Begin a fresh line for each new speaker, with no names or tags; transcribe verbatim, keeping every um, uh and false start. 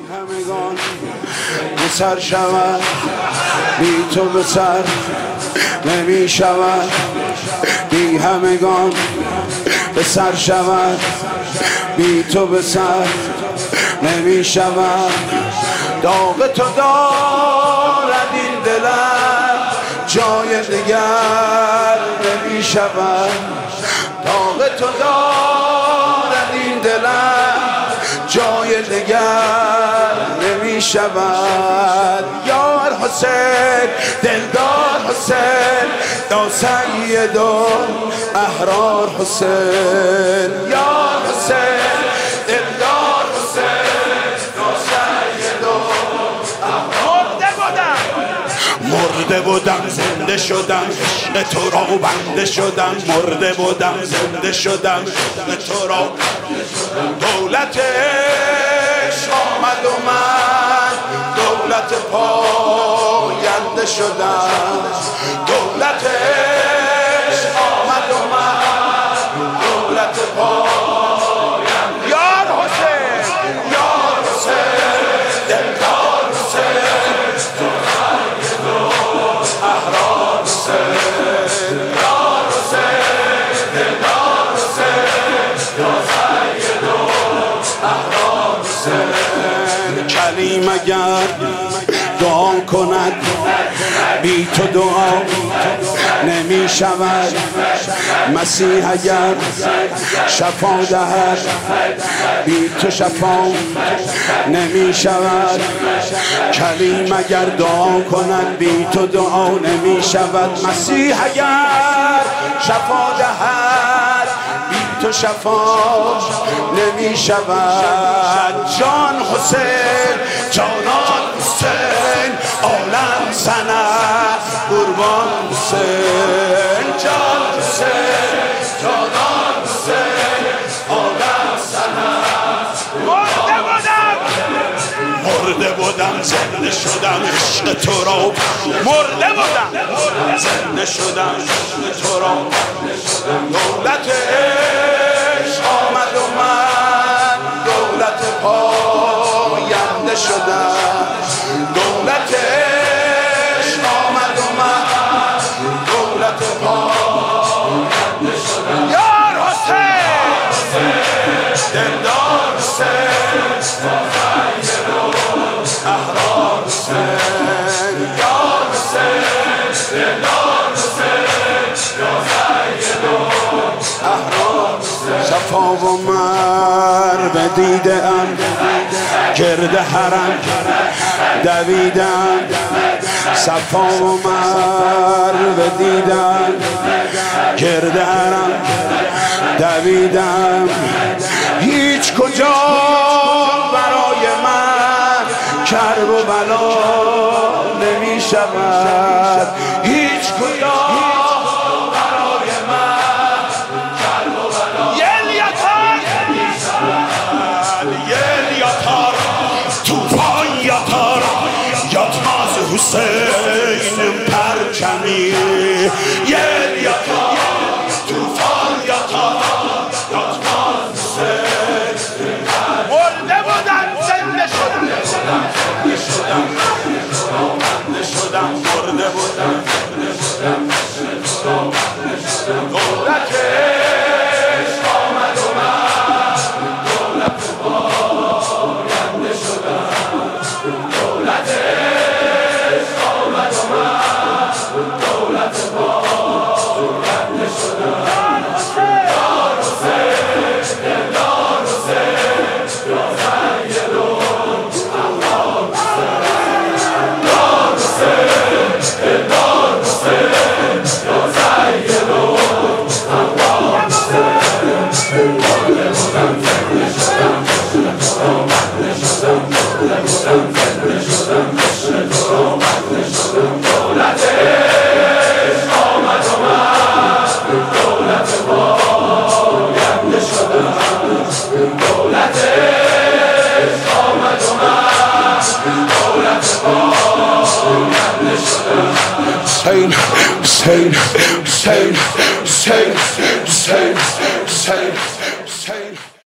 همگان به سر شود، بی تو به سر نمی شود. بی همگان به سر شود، بی تو به سر نمی شود. داغ تو دارد این دلم، جای دیگر نمی شود. داغ تو دارد این دلم، جای دیگر نمی شود. یار حسین، دلدار حسین، یا سید احرار حسین. یار حسین، دلدار حسین، یا سید احرار. مرده بودم زنده شدم، عشق تو را بنده شدم. مرده بودم زنده شدم، عشق تو را. دولت عشق آمد و من دولت پاینده شدم. دولت عشق آمد و من دولت پاینده. یار حسین، یار حسین، دلدار حسین، احرار حسین. یار حسین، دلدار حسین، احرار حسین. کلیم اگر دعا کند، بی تو دعا نمی شود. مسیح اگر شفا دهد، بی تو شفا نمی شود. کلیم اگر دعا کند، بی تو دعا نمی شود. مسیح اگر شفا دهد، بی تو شفا نمی شود. جان حسین، جانان حسین، عالم سند قربان حسین. جان حسین، جانان حسین، عالم سند. مرده بودم مرده بودم زنده شدم، عشق تو را. مرده بودم زنده شدم، عشق تو را. دولت عشق آمد و من دولت پاینده شدم. دولت عشق آمد و من دولت پاینده شدم. یار حسین، دلدار حسین، احرار حسین. یار حسین، دلدار حسین، احرار حسین. صفا و مروه دیده ام، گرد حرم دویدم. صفا و مروه دیدم، گرد حرم دویدم. هیچ کجا برای من کرب و بلا نمی شود. هیچ کجا برای من کرب و بلا. یل یتار یل یتار، توفان یتار، یتماز حسین پرچمی. یل یتار، توفان یتار، یتماز حسین. مرده بودم زنده شدم، زنده شدم، زنده شدم. مرده بودم زنده شدم، زنده شدم. دولت عشق آمد و من دولت پاینده شدم. دولت عشق آمد و من دولت پاینده شدم. یار حسین، دلدار حسین، یا سید احرار حسین. یار حسین، دلدار حسین، یا سید احرار حسین. مرده بودم زنده شدم، عشق تو را بنده شدم. مرده بودم زنده شدم، عشق تو را بنده شدم. دولت عشق آمد و من دولت پاینده شدم. دولت عشق آمد و من دولت پاینده شدم. حسین، حسین، حسین.